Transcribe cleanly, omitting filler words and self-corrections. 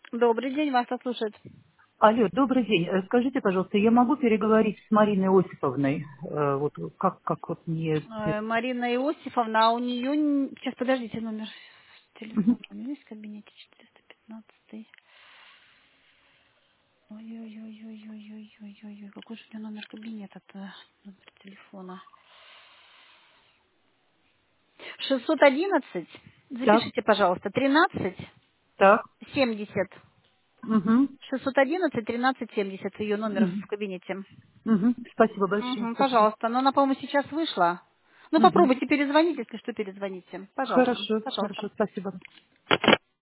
Добрый день, вас слушает. Алло, добрый день. Скажите, пожалуйста, я могу переговорить с Мариной Осиповной? Вот как вот мне... Марина Иосифовна, а у нее... Сейчас, подождите, номер Мгм. телефона. У нее есть в кабинете 415. Ой-ой-ой-ой-ой-ой-ой-ой. Какой же у нее номер кабинета-то? Номер телефона. 611. Так, Запишите, пожалуйста. 13 так. 70. Мгм. 611 13 70. Ее номер в Мгм. кабинете. Мгм. Спасибо большое. Угу, Спасибо. пожалуйста. Но она, по-моему, сейчас вышла. Ну, Мгм. попробуйте перезвонить, если что, перезвоните. Пожалуйста. Хорошо, Пожалуйста. хорошо, спасибо.